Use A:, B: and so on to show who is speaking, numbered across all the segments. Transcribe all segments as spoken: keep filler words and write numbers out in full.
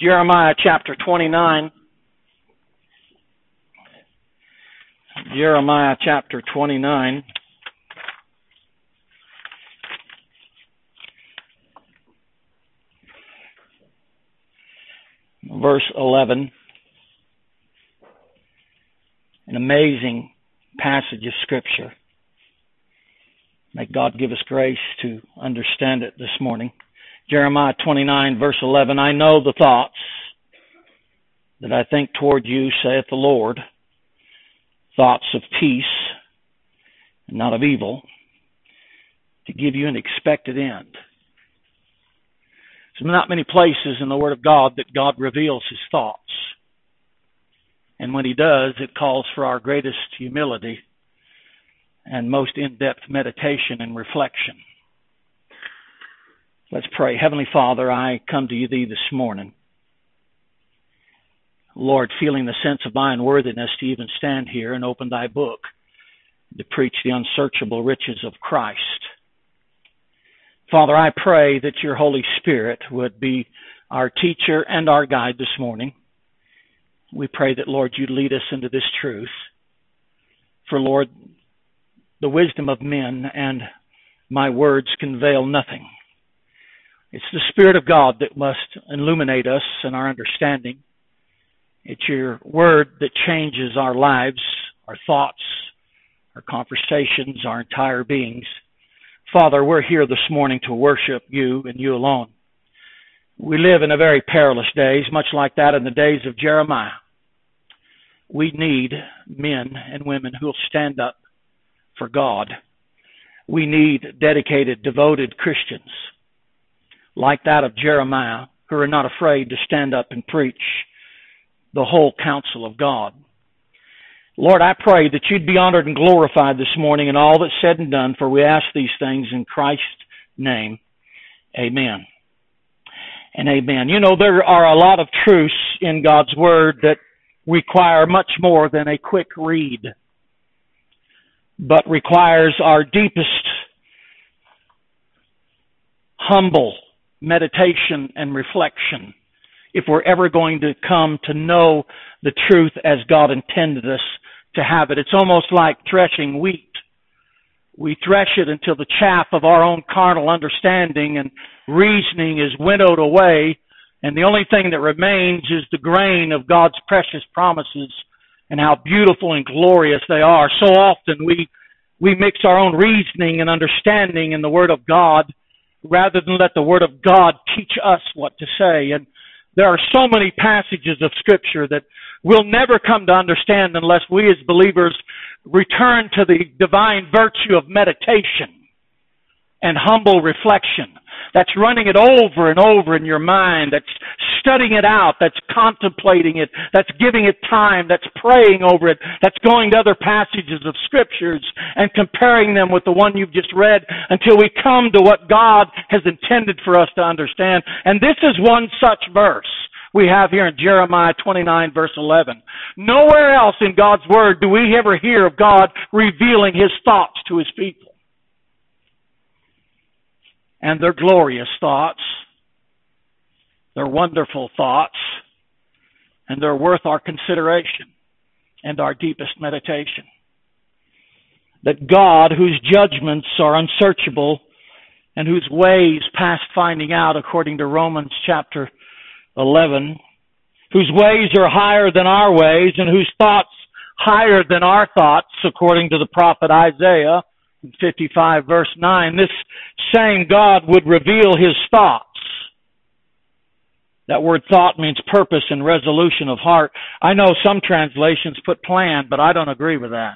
A: Jeremiah chapter twenty-nine. Jeremiah chapter twenty-nine. Verse eleven. An amazing passage of Scripture. May God give us grace to understand it this morning. Jeremiah twenty-nine, verse eleven. I know the thoughts that I think toward you, saith the Lord, thoughts of peace and not of evil, to give you an expected end. There's not many places in the Word of God that God reveals His thoughts. And when He does, it calls for our greatest humility and most in-depth meditation and reflection. Let's pray. Heavenly Father, I come to you Thee this morning. Lord, feeling the sense of my unworthiness to even stand here and open Thy book to preach the unsearchable riches of Christ. Father, I pray that your Holy Spirit would be our teacher and our guide this morning. We pray that, Lord, you'd lead us into this truth. For, Lord, the wisdom of men and my words can veil nothing. It's the Spirit of God that must illuminate us and our understanding. It's your word that changes our lives, our thoughts, our conversations, our entire beings. Father, we're here this morning to worship you and you alone. We live in a very perilous days, much like that in the days of Jeremiah. We need men and women who will stand up for God. We need dedicated, devoted Christians like that of Jeremiah, who are not afraid to stand up and preach the whole counsel of God. Lord, I pray that you'd be honored and glorified this morning in all that's said and done, for we ask these things in Christ's name. Amen. And amen. You know, there are a lot of truths in God's Word that require much more than a quick read, but requires our deepest, humble meditation and reflection if we're ever going to come to know the truth as God intended us to have it. It's almost like threshing wheat. We thresh it until the chaff of our own carnal understanding and reasoning is winnowed away, and the only thing that remains is the grain of God's precious promises and how beautiful and glorious they are. So often we we mix our own reasoning and understanding in the Word of God rather than let the Word of God teach us what to say. And there are so many passages of Scripture that we'll never come to understand unless we as believers return to the divine virtue of meditation and humble reflection. That's running it over and over in your mind. That's studying it out. That's contemplating it. That's giving it time. That's praying over it. That's going to other passages of Scriptures and comparing them with the one you've just read until we come to what God has intended for us to understand. And this is one such verse we have here in Jeremiah twenty-nine, verse eleven. Nowhere else in God's Word do we ever hear of God revealing His thoughts to His people. And they're glorious thoughts. They're wonderful thoughts. And they're worth our consideration and our deepest meditation. That God, whose judgments are unsearchable and whose ways past finding out, according to Romans chapter eleven, whose ways are higher than our ways and whose thoughts higher than our thoughts, according to the prophet Isaiah, in fifty-five verse nine, this same God would reveal His thoughts. That word thought means purpose and resolution of heart. I know some translations put plan, but I don't agree with that.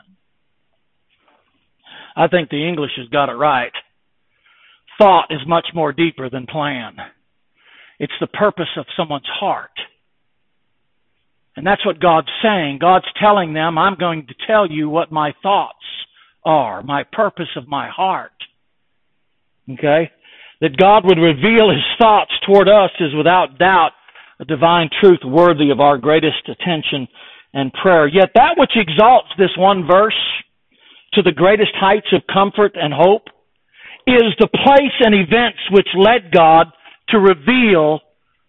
A: I think the English has got it right. Thought is much more deeper than plan. It's the purpose of someone's heart. And that's what God's saying. God's telling them, I'm going to tell you what my thoughts are, my purpose of my heart. Okay? That God would reveal His thoughts toward us is without doubt a divine truth worthy of our greatest attention and prayer. Yet that which exalts this one verse to the greatest heights of comfort and hope is the place and events which led God to reveal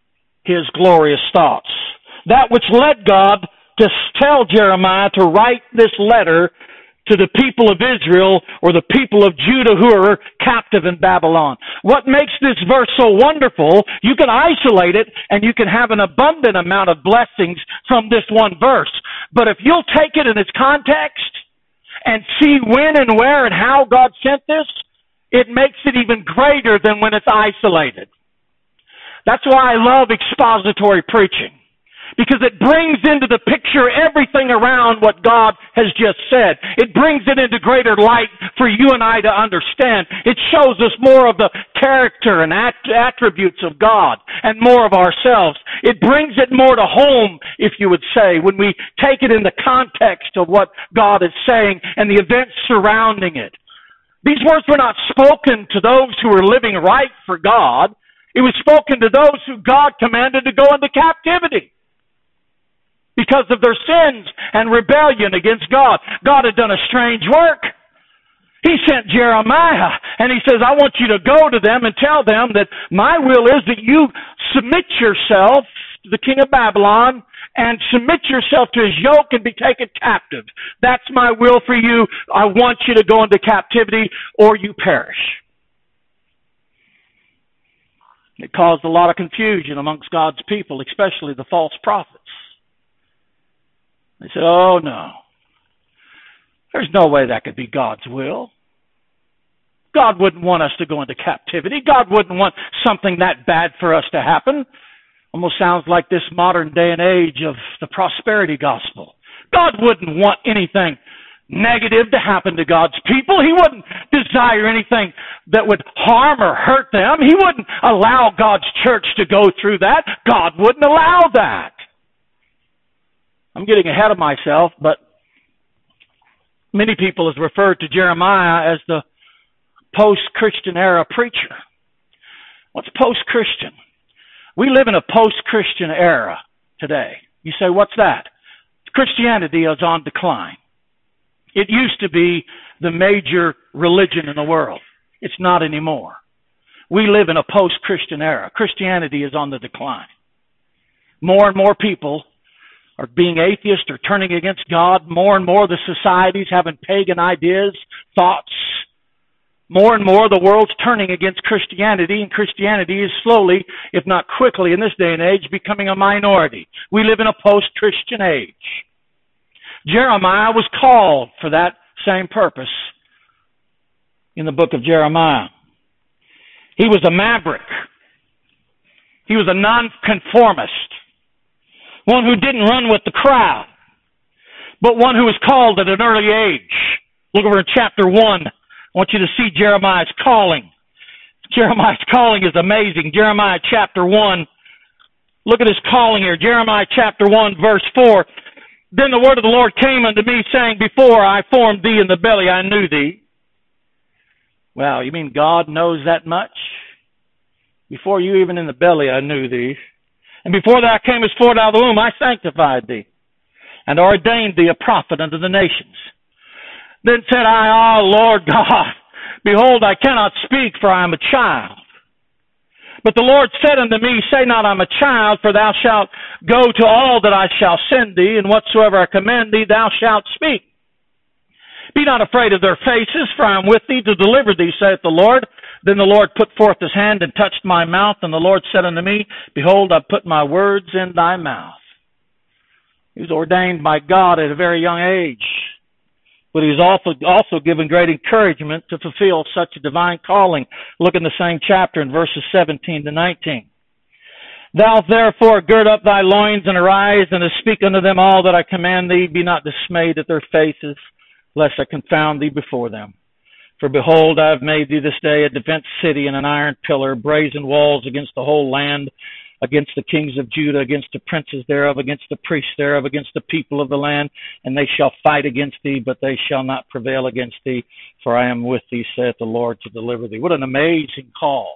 A: his glorious thoughts. That which led God to tell Jeremiah to write this letter to the people of Israel or the people of Judah who are captive in Babylon. What makes this verse so wonderful, you can isolate it and you can have an abundant amount of blessings from this one verse. But if you'll take it in its context and see when and where and how God sent this, it makes it even greater than when it's isolated. That's why I love expository preaching. Because it brings into the picture everything around what God has just said. It brings it into greater light for you and I to understand. It shows us more of the character and attributes of God and more of ourselves. It brings it more to home, if you would say, when we take it in the context of what God is saying and the events surrounding it. These words were not spoken to those who were living right for God. It was spoken to those who God commanded to go into captivity because of their sins and rebellion against God. God had done a strange work. He sent Jeremiah, and he says, I want you to go to them and tell them that my will is that you submit yourself to the king of Babylon and submit yourself to his yoke and be taken captive. That's my will for you. I want you to go into captivity or you perish. It caused a lot of confusion amongst God's people, especially the false prophets. They said, oh no, there's no way that could be God's will. God wouldn't want us to go into captivity. God wouldn't want something that bad for us to happen. Almost sounds like this modern day and age of the prosperity gospel. God wouldn't want anything negative to happen to God's people. He wouldn't desire anything that would harm or hurt them. He wouldn't allow God's church to go through that. God wouldn't allow that. I'm getting ahead of myself, but many people have referred to Jeremiah as the post-Christian era preacher. What's post-Christian? We live in a post-Christian era today. You say, what's that? Christianity is on decline. It used to be the major religion in the world. It's not anymore. We live in a post-Christian era. Christianity is on the decline. More and more people are being atheists or turning against God. More and more the society's having pagan ideas, thoughts. More and more the world's turning against Christianity, and Christianity is slowly, if not quickly in this day and age, becoming a minority. We live in a post-Christian age. Jeremiah was called for that same purpose in the book of Jeremiah. He was a maverick. He was a nonconformist. One who didn't run with the crowd, but one who was called at an early age. Look over in chapter one. I want you to see Jeremiah's calling. Jeremiah's calling is amazing. Jeremiah chapter one. Look at his calling here. Jeremiah chapter one, verse four. Then the word of the Lord came unto me, saying, Before I formed thee in the belly, I knew thee. Well, you mean God knows that much? Before you even in the belly, I knew thee. And before thou camest forth out of the womb, I sanctified thee, and ordained thee a prophet unto the nations. Then said I, Ah, Lord God, behold, I cannot speak, for I am a child. But the Lord said unto me, Say not, I am a child, for thou shalt go to all that I shall send thee, and whatsoever I command thee, thou shalt speak. Be not afraid of their faces, for I am with thee to deliver thee, saith the Lord. Then the Lord put forth his hand and touched my mouth, and the Lord said unto me, Behold, I put my words in thy mouth. He was ordained by God at a very young age, but he was also, also given great encouragement to fulfill such a divine calling. Look in the same chapter in verses seventeen to nineteen. Thou therefore gird up thy loins and arise, and to speak unto them all that I command thee. Be not dismayed at their faces, lest I confound thee before them. For behold, I have made thee this day a defense city and an iron pillar, brazen walls against the whole land, against the kings of Judah, against the princes thereof, against the priests thereof, against the people of the land. And they shall fight against thee, but they shall not prevail against thee, for I am with thee, saith the Lord, to deliver thee. What an amazing call.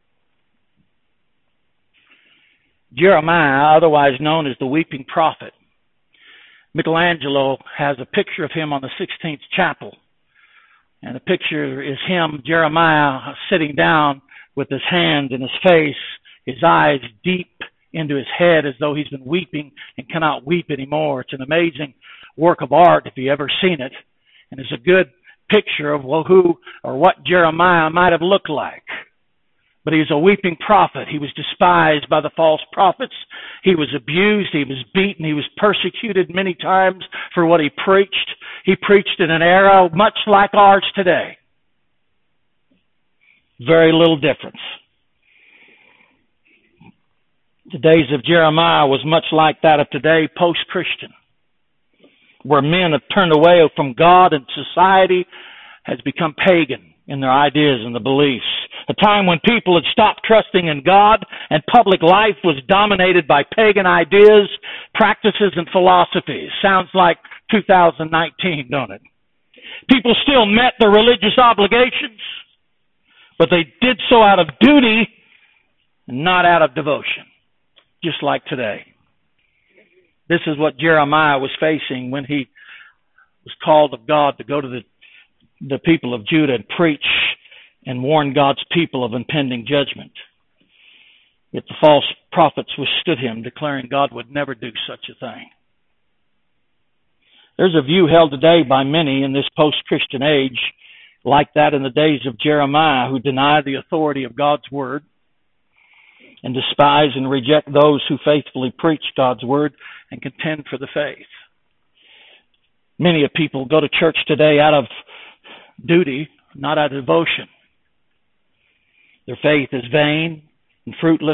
A: Jeremiah, otherwise known as the weeping prophet. Michelangelo has a picture of him on the sixteenth chapel. And the picture is him, Jeremiah, sitting down with his hands in his face, his eyes deep into his head as though he's been weeping and cannot weep anymore. It's an amazing work of art if you've ever seen it. And it's a good picture of well, who or what Jeremiah might have looked like. But he was a weeping prophet. He was despised by the false prophets. He was abused. He was beaten. He was persecuted many times for what he preached. He preached in an era much like ours today. Very little difference. The days of Jeremiah was much like that of today, post-Christian, where men have turned away from God and society has become pagan in their ideas and the beliefs. A time when people had stopped trusting in God and public life was dominated by pagan ideas, practices, and philosophies. Sounds like two thousand nineteen, don't it? People still met their religious obligations, but they did so out of duty and not out of devotion, just like today. This is what Jeremiah was facing when he was called of God to go to the, the people of Judah and preach and warn God's people of impending judgment. Yet the false prophets withstood him, declaring God would never do such a thing. There's a view held today by many in this post-Christian age, like that in the days of Jeremiah, who deny the authority of God's word and despise and reject those who faithfully preach God's word and contend for the faith. Many of people go to church today out of duty, not out of devotion. Their faith is vain and fruitless,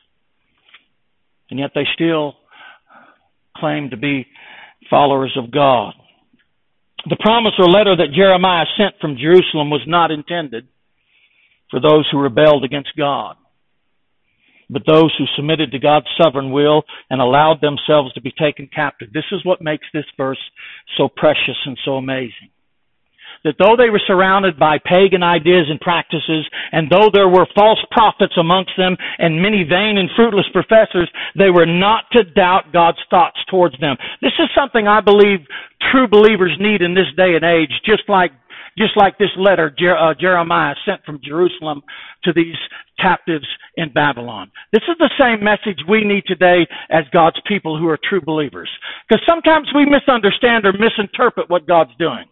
A: and yet they still claim to be followers of God. The promise or letter that Jeremiah sent from Jerusalem was not intended for those who rebelled against God, but those who submitted to God's sovereign will and allowed themselves to be taken captive. This is what makes this verse so precious and so amazing. That though they were surrounded by pagan ideas and practices, and though there were false prophets amongst them and many vain and fruitless professors, they were not to doubt God's thoughts towards them. This is something I believe true believers need in this day and age, just like just like this letter Jer- uh, Jeremiah sent from Jerusalem to these captives in Babylon. This is the same message we need today as God's people who are true believers. Because sometimes we misunderstand or misinterpret what God's doing.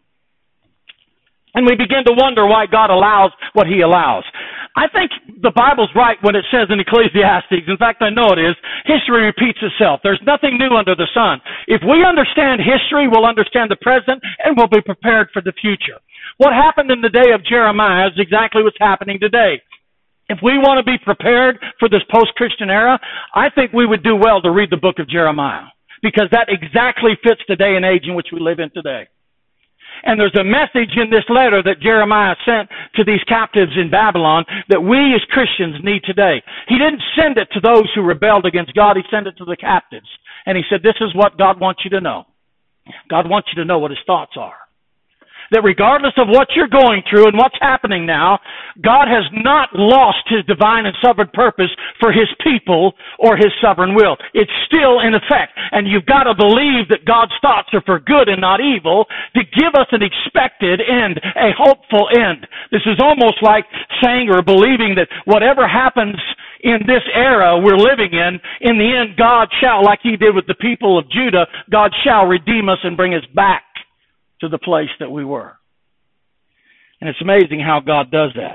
A: And we begin to wonder why God allows what He allows. I think the Bible's right when it says in Ecclesiastes, in fact I know it is, history repeats itself. There's nothing new under the sun. If we understand history, we'll understand the present and we'll be prepared for the future. What happened in the day of Jeremiah is exactly what's happening today. If we want to be prepared for this post-Christian era, I think we would do well to read the book of Jeremiah, because that exactly fits the day and age in which we live in today. And there's a message in this letter that Jeremiah sent to these captives in Babylon that we as Christians need today. He didn't send it to those who rebelled against God. He sent it to the captives. And he said, this is what God wants you to know. God wants you to know what His thoughts are. That regardless of what you're going through and what's happening now, God has not lost His divine and sovereign purpose for His people or His sovereign will. It's still in effect. And you've got to believe that God's thoughts are for good and not evil to give us an expected end, a hopeful end. This is almost like saying or believing that whatever happens in this era we're living in, in the end God shall, like He did with the people of Judah, God shall redeem us and bring us back to the place that we were. And it's amazing how God does that.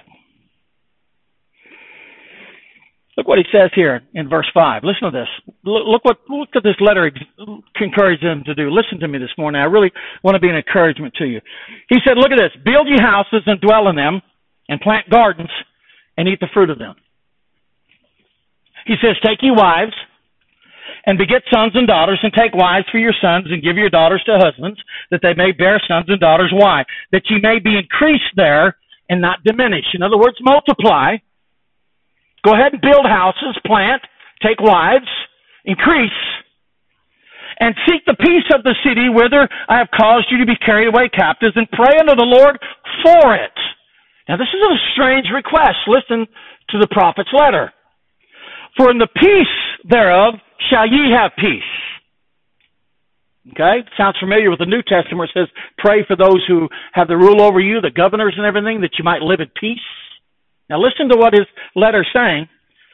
A: Look what He says here in verse five. Listen to this. Look what look at this letter encourages them to do. Listen to me this morning. I really want to be an encouragement to you. He said, look at this. Build ye houses and dwell in them, and plant gardens and eat the fruit of them. He says, take ye wives and beget sons and daughters, and take wives for your sons, and give your daughters to husbands, that they may bear sons and daughters. Why? That ye may be increased there and not diminish. In other words, multiply. Go ahead and build houses, plant, take wives, increase, and seek the peace of the city whither I have caused you to be carried away captives, and pray unto the Lord for it. Now this is a strange request. Listen to the prophet's letter. For in the peace thereof shall ye have peace. Okay? Sounds familiar with the New Testament where it says, pray for those who have the rule over you, the governors and everything, that you might live at peace. Now listen to what his letter's saying.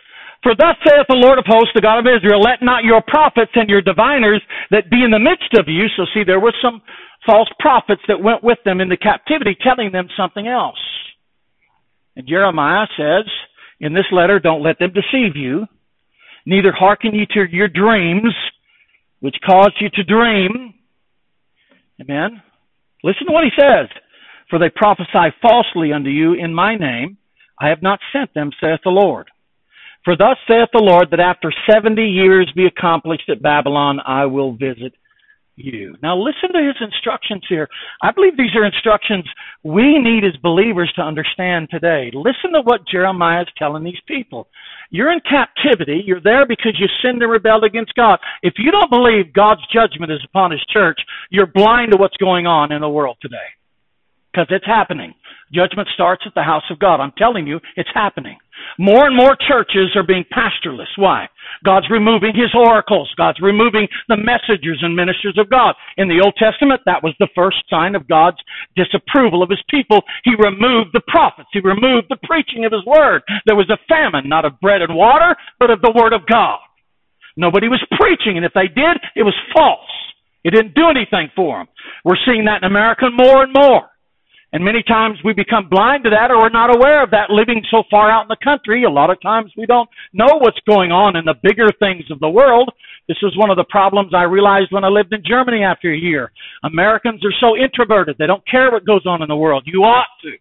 A: For thus saith the Lord of hosts, the God of Israel, let not your prophets and your diviners that be in the midst of you. So see, there were some false prophets that went with them into captivity, telling them something else. And Jeremiah says in this letter, don't let them deceive you, neither hearken ye to your dreams, which cause you to dream. Amen. Listen to what he says. For they prophesy falsely unto you in my name. I have not sent them, saith the Lord. For thus saith the Lord, that after seventy years be accomplished at Babylon, I will visit you. Now listen to his instructions here. I believe these are instructions we need as believers to understand today. Listen to what Jeremiah is telling these people. You're in captivity. You're there because you sinned and rebelled against God. If you don't believe God's judgment is upon his church, you're blind to what's going on in the world today. Because it's happening. Judgment starts at the house of God. I'm telling you, it's happening. More and more churches are being pastorless. Why? God's removing his oracles. God's removing the messengers and ministers of God. In the Old Testament, that was the first sign of God's disapproval of his people. He removed the prophets. He removed the preaching of his word. There was a famine, not of bread and water, but of the word of God. Nobody was preaching, and if they did, it was false. It didn't do anything for them. We're seeing that in America more and more. And many times we become blind to that, or we're not aware of that living so far out in the country. A lot of times we don't know what's going on in the bigger things of the world. This was one of the problems I realized when I lived in Germany after a year. Americans are so introverted. They don't care what goes on in the world. You ought to.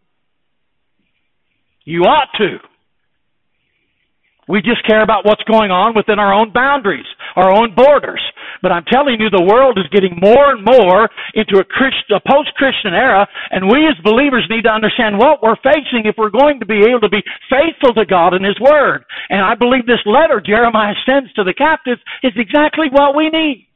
A: You ought to. We just care about what's going on within our own boundaries, our own borders. But I'm telling you, the world is getting more and more into a, Christ, a post-Christian era, and we as believers need to understand what we're facing if we're going to be able to be faithful to God and his word. And I believe this letter Jeremiah sends to the captives is exactly what we need.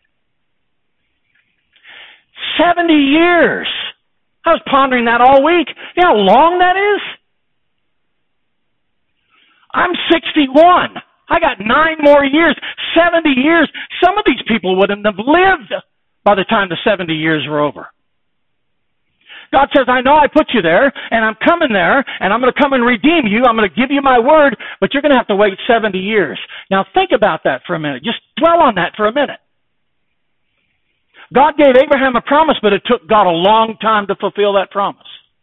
A: Seventy years. I was pondering that all week. You know how long that is? I'm sixty-one. I got nine more years, seventy years. Some of these people wouldn't have lived by the time the seventy years were over. God says, I know I put you there, and I'm coming there, and I'm going to come and redeem you. I'm going to give you my word, but you're going to have to wait seventy years. Now think about that for a minute. Just dwell on that for a minute. God gave Abraham a promise, but it took God a long time to fulfill that promise.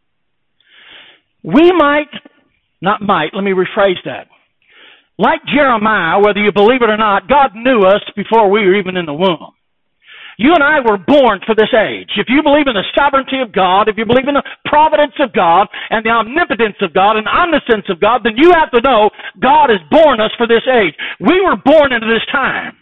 A: We might... Not might, let me rephrase that. Like Jeremiah, whether you believe it or not, God knew us before we were even in the womb. You and I were born for this age. If you believe in the sovereignty of God, if you believe in the providence of God and the omnipotence of God and omniscience of God, then you have to know God has born us for this age. We were born into this time.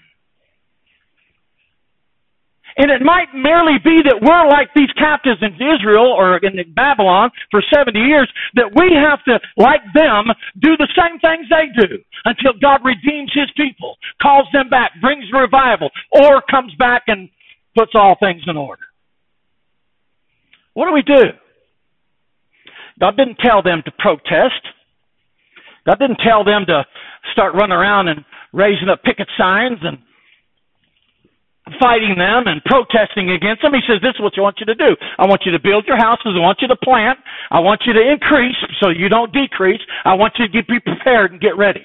A: And it might merely be that we're like these captives in Israel or in Babylon for seventy years, that we have to, like them, do the same things they do until God redeems his people, calls them back, brings revival, or comes back and puts all things in order. What do we do? God didn't tell them to protest. God didn't tell them to start running around and raising up picket signs and fighting them and protesting against them. He says, this is what I want you to do. I want you to build your houses. I want you to plant. I want you to increase so you don't decrease. I want you to get, be prepared and get ready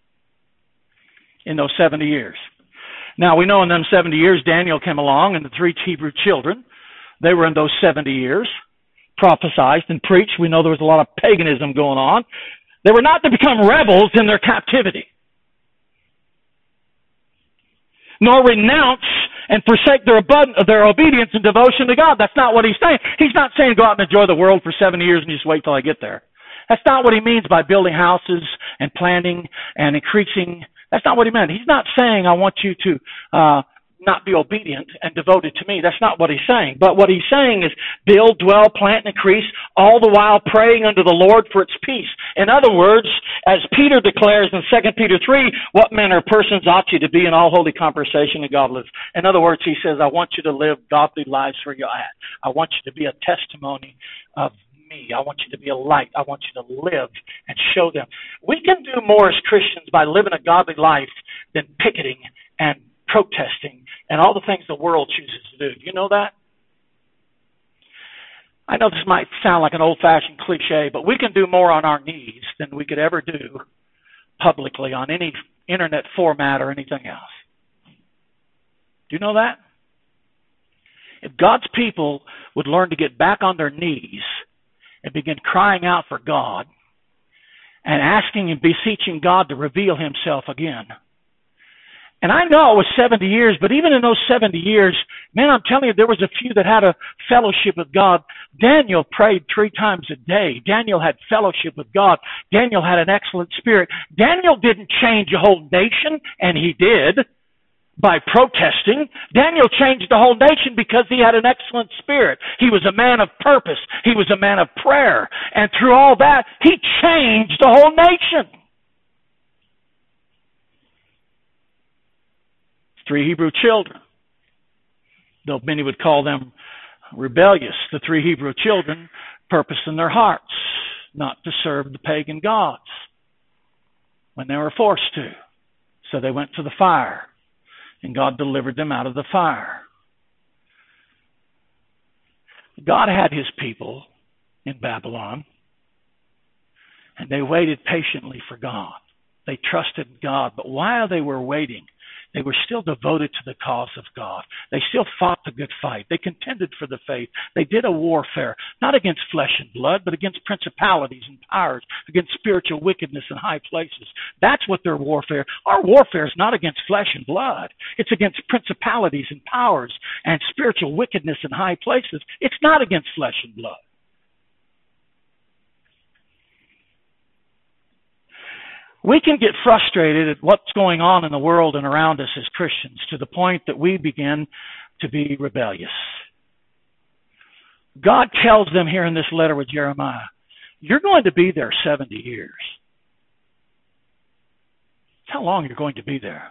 A: in those seventy years. Now, we know in them seventy years, Daniel came along and the three Hebrew children, they were in those seventy years, prophesied and preached. We know there was a lot of paganism going on. They were not to become rebels in their captivity, nor renounce and forsake their abundant, their obedience and devotion to God. That's not what he's saying. He's not saying go out and enjoy the world for seventy years and just wait till I get there. That's not what he means by building houses and planting and increasing. That's not what he meant. He's not saying I want you to uh not be obedient and devoted to me. That's not what he's saying. But what he's saying is build, dwell, plant, and increase, all the while praying unto the Lord for its peace. In other words, as Peter declares in Second Peter three, what manner of persons ought you to be in all holy conversation and godliness. In other words, he says, I want you to live godly lives where you're at. I want you to be a testimony of me. I want you to be a light. I want you to live and show them. We can do more as Christians by living a godly life than picketing and protesting and all the things the world chooses to do. Do you know that? I know this might sound like an old-fashioned cliche, but we can do more on our knees than we could ever do publicly on any internet format or anything else. Do you know that? If God's people would learn to get back on their knees and begin crying out for God and asking and beseeching God to reveal himself again. And I know it was seventy years, but even in those seventy years, man, I'm telling you, there was a few that had a fellowship with God. Daniel prayed three times a day. Daniel had fellowship with God. Daniel had an excellent spirit. Daniel didn't change a whole nation, and he did by protesting. Daniel changed the whole nation because he had an excellent spirit. He was a man of purpose. He was a man of prayer. And through all that, he changed the whole nation. Three Hebrew children, though many would call them rebellious, the three Hebrew children purposed in their hearts not to serve the pagan gods when they were forced to. So they went to the fire, and God delivered them out of the fire. God had his people in Babylon, and they waited patiently for God. They trusted God, but while they were waiting, they were still devoted to the cause of God. They still fought the good fight. They contended for the faith. They did a warfare, not against flesh and blood, but against principalities and powers, against spiritual wickedness in high places. That's what their warfare. Our warfare is not against flesh and blood. It's against principalities and powers and spiritual wickedness in high places. It's not against flesh and blood. We can get frustrated at what's going on in the world and around us as Christians to the point that we begin to be rebellious. God tells them here in this letter with Jeremiah, you're going to be there seventy years. That's how long you're going to be there.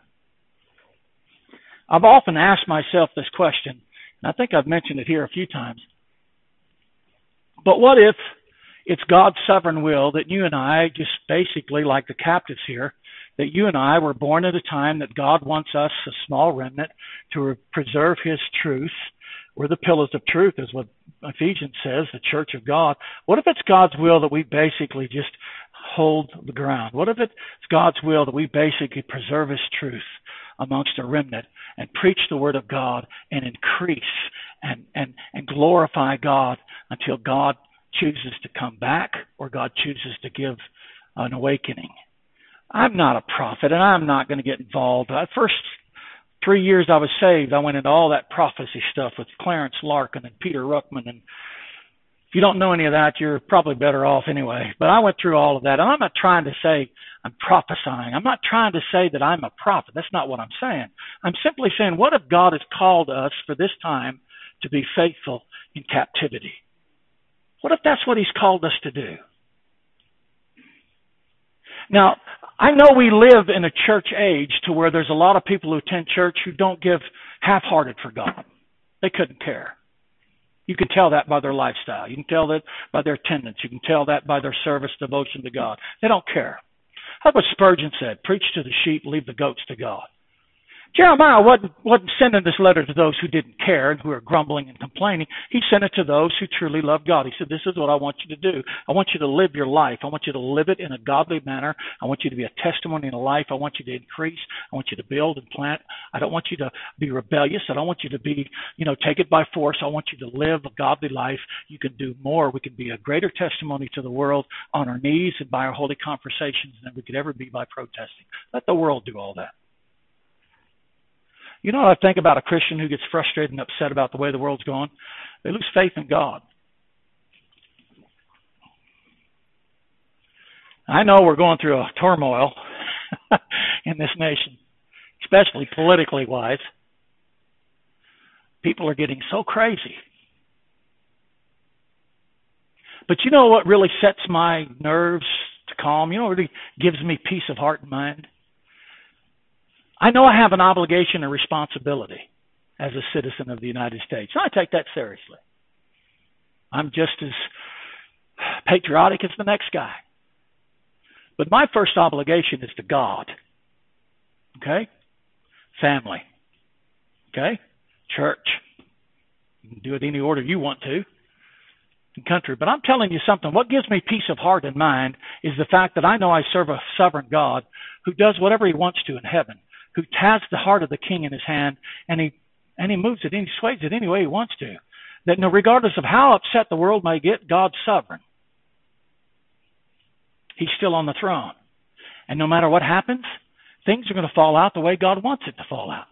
A: I've often asked myself this question, and I think I've mentioned it here a few times. But what if it's God's sovereign will that you and I, just basically like the captives here, that you and I were born at a time that God wants us, a small remnant, to preserve his truth. We're the pillars of truth, is what Ephesians says, the church of God. What if it's God's will that we basically just hold the ground? What if it's God's will that we basically preserve his truth amongst a remnant and preach the word of God and increase and, and, and glorify God until God chooses to come back or God chooses to give an awakening? I'm not a prophet, and I'm not going to get involved. The first three years I was saved, I went into all that prophecy stuff with Clarence Larkin and Peter Ruckman. And if you don't know any of that, you're probably better off anyway. But I went through all of that, and I'm not trying to say I'm prophesying. I'm not trying to say that I'm a prophet. That's not what I'm saying. I'm simply saying, what if God has called us for this time to be faithful in captivity? What if that's what he's called us to do? Now, I know we live in a church age to where there's a lot of people who attend church who don't give half-hearted for God. They couldn't care. You can tell that by their lifestyle. You can tell that by their attendance. You can tell that by their service, devotion to God. They don't care. That's what Spurgeon said, preach to the sheep, leave the goats to God. Jeremiah wasn't, wasn't sending this letter to those who didn't care and who were grumbling and complaining. He sent it to those who truly love God. He said, this is what I want you to do. I want you to live your life. I want you to live it in a godly manner. I want you to be a testimony in a life. I want you to increase. I want you to build and plant. I don't want you to be rebellious. I don't want you to be, you know, take it by force. I want you to live a godly life. You can do more. We can be a greater testimony to the world on our knees and by our holy conversations than we could ever be by protesting. Let the world do all that. You know what I think about a Christian who gets frustrated and upset about the way the world's going? They lose faith in God. I know we're going through a turmoil in this nation, especially politically wise. People are getting so crazy. But you know what really sets my nerves to calm? You know what really gives me peace of heart and mind? I know I have an obligation and responsibility as a citizen of the United States. And I take that seriously. I'm just as patriotic as the next guy. But my first obligation is to God. Okay? Family. Okay? Church. You can do it any order you want to. Country. But I'm telling you something. What gives me peace of heart and mind is the fact that I know I serve a sovereign God who does whatever he wants to in heaven, who has the heart of the king in his hand, and he and he moves it and he sways it any way he wants to. That no, regardless of how upset the world may get, God's sovereign. He's still on the throne. And no matter what happens, things are going to fall out the way God wants it to fall out.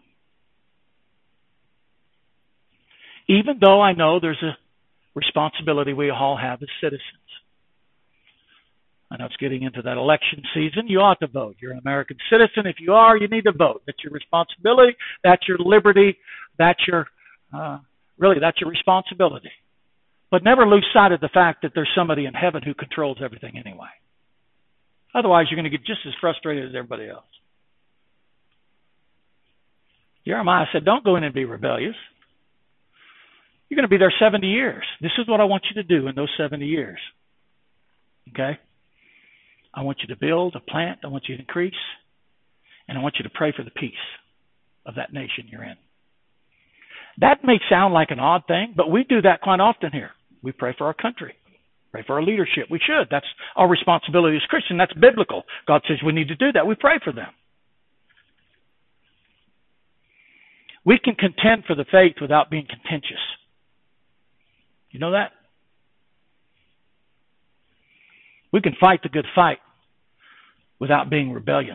A: Even though I know there's a responsibility we all have as citizens. I know it's getting into that election season. You ought to vote. You're an American citizen. If you are, you need to vote. That's your responsibility. That's your liberty. That's your, uh, really, that's your responsibility. But never lose sight of the fact that there's somebody in heaven who controls everything anyway. Otherwise, you're going to get just as frustrated as everybody else. Jeremiah said, don't go in and be rebellious. You're going to be there seventy years. This is what I want you to do in those seventy years. Okay? I want you to build, a plant, I want you to increase, and I want you to pray for the peace of that nation you're in. That may sound like an odd thing, but we do that quite often here. We pray for our country, pray for our leadership. We should. That's our responsibility as Christians. That's biblical. God says we need to do that. We pray for them. We can contend for the faith without being contentious. You know that? We can fight the good fight without being rebellious.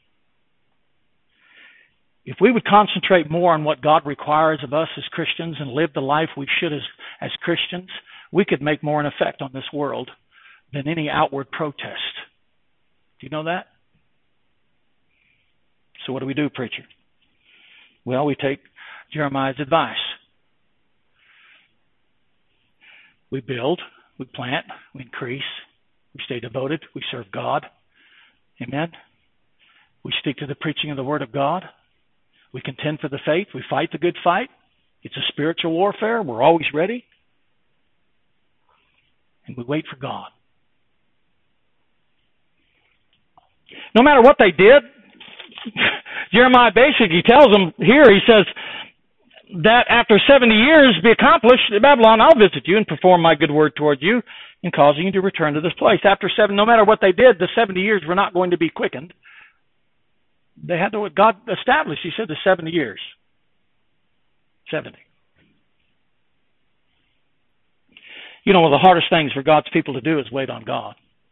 A: If we would concentrate more on what God requires of us as Christians and live the life we should as, as Christians, we could make more an effect on this world than any outward protest. Do you know that? So what do we do, preacher? Well, we take Jeremiah's advice. We build, we plant, we increase, we stay devoted, we serve God. Amen. We stick to the preaching of the Word of God. We contend for the faith. We fight the good fight. It's a spiritual warfare. We're always ready. And we wait for God. No matter what they did, Jeremiah basically tells them here, he says, that after seventy years be accomplished in Babylon, I'll visit you and perform my good word toward you in causing you to return to this place. After seven, no matter what they did, the seventy years were not going to be quickened. They had to, God established, he said, the seventy years. seventy. You know, one of the hardest things for God's people to do is wait on God.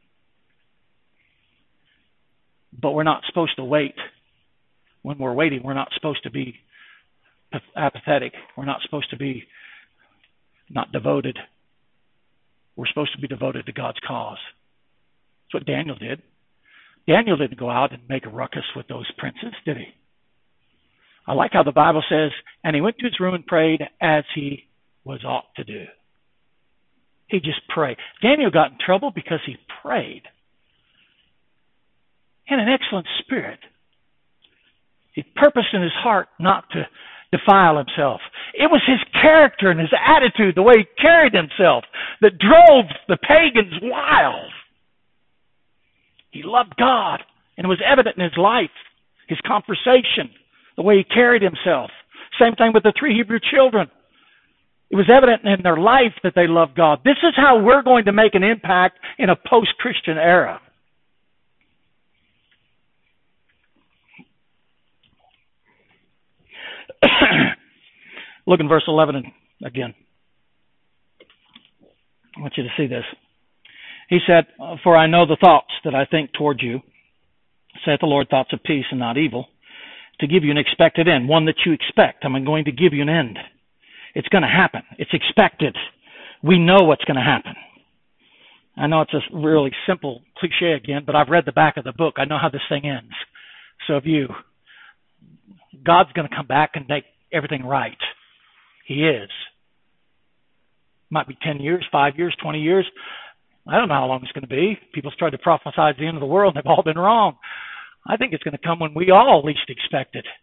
A: But we're not supposed to wait. When we're waiting, we're not supposed to be apathetic. We're not supposed to be not devoted. We're supposed to be devoted to God's cause. That's what Daniel did. Daniel didn't go out and make a ruckus with those princes, did he? I like how the Bible says, and he went to his room and prayed as he was ought to do. He just prayed. Daniel got in trouble because he prayed in an excellent spirit. He purposed in his heart not to defile himself. It was his character and his attitude, the way he carried himself, that drove the pagans wild. He loved God, and it was evident in his life, his conversation, the way he carried himself. Same thing with the three Hebrew children. It was evident in their life that they loved God. This is how we're going to make an impact in a post-Christian era. Look in verse eleven again. I want you to see this. He said, for I know the thoughts that I think toward you, saith the Lord, thoughts of peace and not evil, to give you an expected end, one that you expect. I'm going to give you an end. It's going to happen. It's expected. We know what's going to happen. I know it's a really simple cliche again, but I've read the back of the book. I know how this thing ends. So if you, God's going to come back and make everything right. He is. Might be ten years, five years, twenty years. I don't know how long it's going to be. People's tried to prophesy at the end of the world, and they've all been wrong. I think it's going to come when we all least expect it.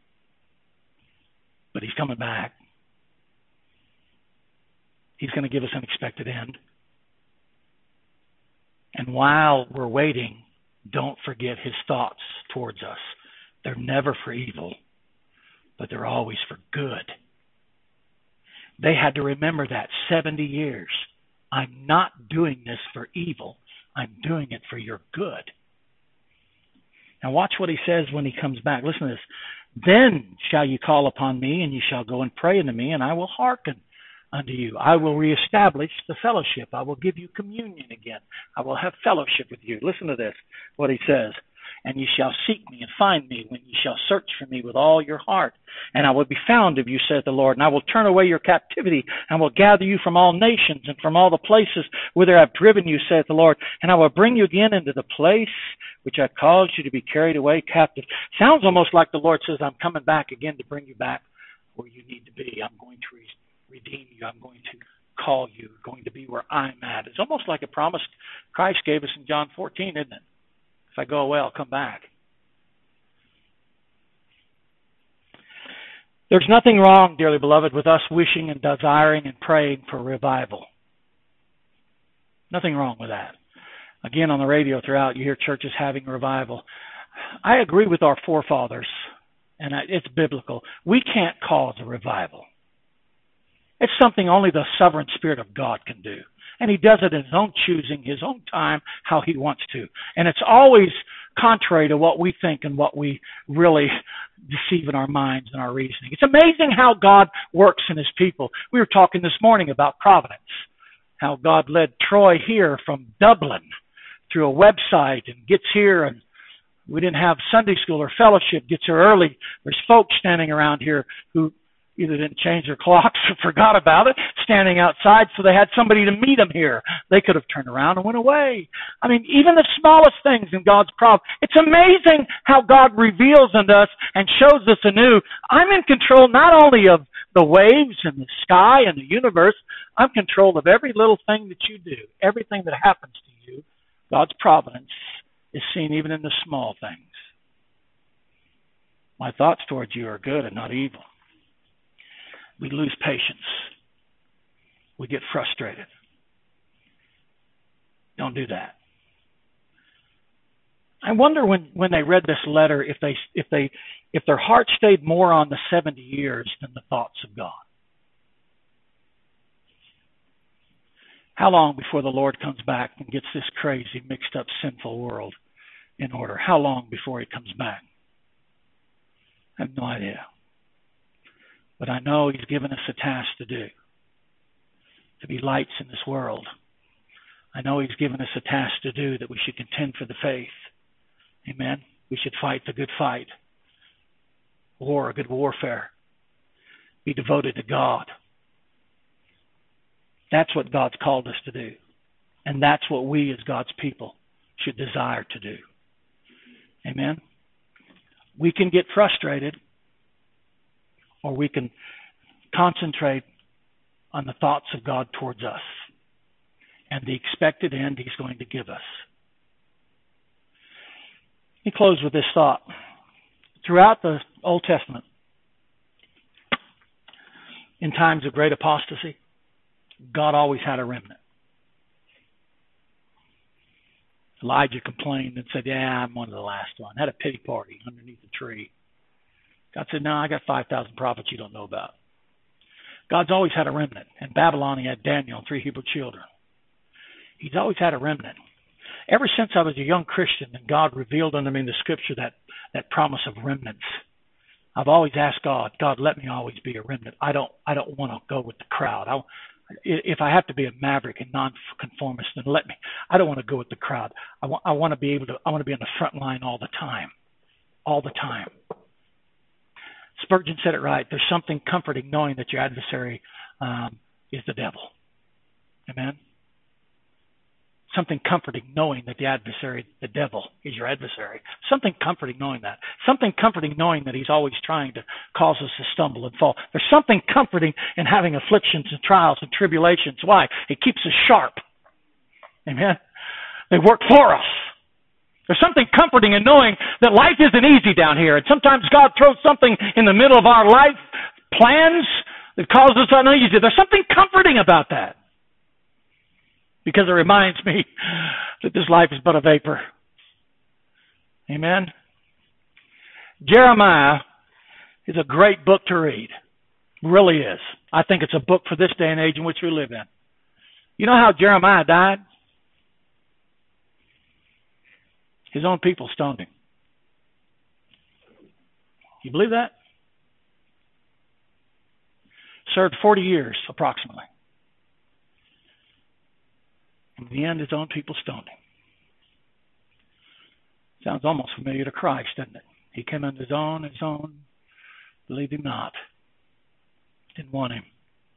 A: But he's coming back. He's going to give us an expected end. And while we're waiting, don't forget his thoughts towards us. They're never for evil, but they're always for good. They had to remember that seventy years. I'm not doing this for evil. I'm doing it for your good. Now watch what he says when he comes back. Listen to this. Then shall you call upon me, and you shall go and pray unto me, and I will hearken unto you. I will reestablish the fellowship. I will give you communion again. I will have fellowship with you. Listen to this, what he says. And you shall seek me and find me when you shall search for me with all your heart. And I will be found of you, saith the Lord. And I will turn away your captivity, and will gather you from all nations and from all the places whither I have driven you, saith the Lord. And I will bring you again into the place which I caused you to be carried away captive. Sounds almost like the Lord says, I'm coming back again to bring you back where you need to be. I'm going to redeem you. I'm going to call you, going to be where I'm at. It's almost like a promise Christ gave us in John fourteen, isn't it? If I go away, I'll come back. There's nothing wrong, dearly beloved, with us wishing and desiring and praying for revival. Nothing wrong with that. Again, on the radio throughout, you hear churches having revival. I agree with our forefathers, and it's biblical. We can't cause a revival. It's something only the sovereign Spirit of God can do. And he does it in his own choosing, his own time, how he wants to. And it's always contrary to what we think and what we really deceive in our minds and our reasoning. It's amazing how God works in his people. We were talking this morning about providence, how God led Troy here from Dublin through a website and gets here, and we didn't have Sunday school or fellowship, gets here early. There's folks standing around here who either didn't change their clocks or forgot about it, standing outside, so they had somebody to meet them here. They could have turned around and went away. I mean, even the smallest things in God's providence. It's amazing how God reveals unto us and shows us anew. I'm in control not only of the waves and the sky and the universe, I'm in control of every little thing that you do, everything that happens to you. God's providence is seen even in the small things. My thoughts towards you are good and not evil. We lose patience. We get frustrated. Don't do that. I wonder when, when they read this letter if they if they if their heart stayed more on the seventy years than the thoughts of God. How long before the Lord comes back and gets this crazy, mixed up, sinful world in order? How long before he comes back? I have no idea. But I know he's given us a task to do, to be lights in this world. I know he's given us a task to do, that we should contend for the faith. Amen. We should fight the good fight. War, a good warfare. Be devoted to God. That's what God's called us to do. And that's what we as God's people should desire to do. Amen. We can get frustrated, or we can concentrate on the thoughts of God towards us and the expected end he's going to give us. Let me close with this thought. Throughout the Old Testament, in times of great apostasy, God always had a remnant. Elijah complained and said, yeah, I'm one of the last one. Had a pity party underneath the tree. God said, no, I got five thousand prophets you don't know about. God's always had a remnant. In Babylon, he had Daniel and three Hebrew children. He's always had a remnant. Ever since I was a young Christian and God revealed unto me in the scripture that, that promise of remnants, I've always asked God, God, let me always be a remnant. I don't I don't want to go with the crowd. I, if I have to be a maverick and nonconformist, then let me. I don't want to go with the crowd. I want I want to be able to, I want to be on the front line all the time. All the time. Spurgeon said it right. There's something comforting knowing that your adversary um, is the devil. Amen? Something comforting knowing that the adversary, the devil, is your adversary. Something comforting knowing that. Something comforting knowing that he's always trying to cause us to stumble and fall. There's something comforting in having afflictions and trials and tribulations. Why? It keeps us sharp. Amen? They work for us. There's something comforting in knowing that life isn't easy down here. And sometimes God throws something in the middle of our life plans that causes us uneasy. There's something comforting about that. Because it reminds me that this life is but a vapor. Amen? Jeremiah is a great book to read. It really is. I think it's a book for this day and age in which we live in. You know how Jeremiah died? His own people stoned him. You believe that? Served forty years, approximately. In the end, his own people stoned him. Sounds almost familiar to Christ, doesn't it? He came unto his own, his own believed him not. Didn't want him.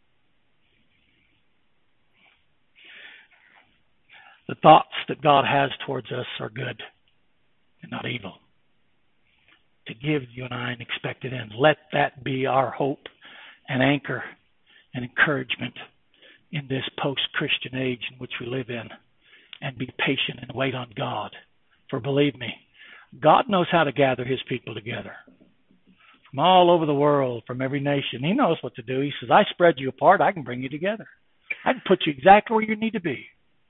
A: The thoughts that God has towards us are good and not evil, to give you and I an expected end. Let that be our hope and anchor and encouragement in this post-Christian age in which we live in, and be patient and wait on God. For believe me, God knows how to gather his people together from all over the world, from every nation. He knows what to do. He says, I spread you apart, I can bring you together. I can put you exactly where you need to be.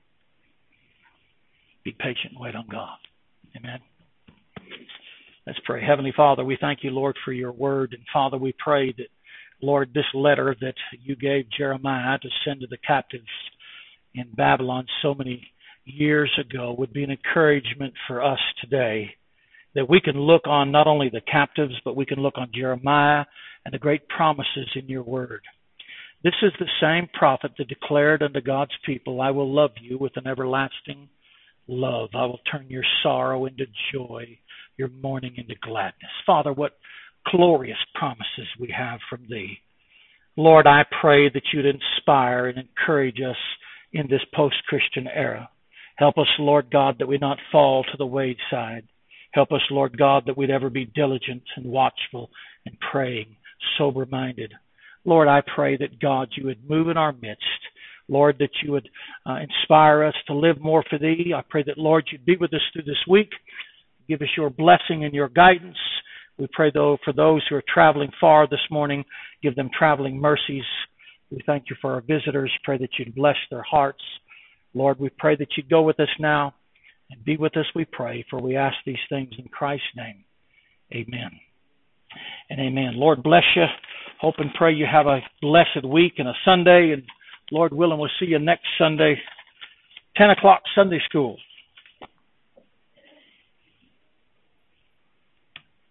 A: Be patient and wait on God. Amen. Let's pray. Heavenly Father, we thank you, Lord, for your word. And Father, we pray that, Lord, this letter that you gave Jeremiah to send to the captives in Babylon so many years ago would be an encouragement for us today, that we can look on not only the captives, but we can look on Jeremiah and the great promises in your word. This is the same prophet that declared unto God's people, I will love you with an everlasting love. I will turn your sorrow into joy, your mourning into gladness. Father, what glorious promises we have from thee. Lord, I pray that you'd inspire and encourage us in this post-Christian era. Help us, Lord God, that we not fall to the wayside. Help us, Lord God, that we'd ever be diligent and watchful and praying, sober-minded. Lord, I pray that, God, you would move in our midst. Lord, that you would uh, inspire us to live more for thee. I pray that, Lord, you'd be with us through this week. Give us your blessing and your guidance. We pray, though, for those who are traveling far this morning, give them traveling mercies. We thank you for our visitors. Pray that you'd bless their hearts. Lord, we pray that you'd go with us now and be with us, we pray, for we ask these things in Christ's name. Amen and amen. Lord bless you. Hope and pray you have a blessed week and a Sunday. And Lord willing, we'll see you next Sunday, ten o'clock Sunday school.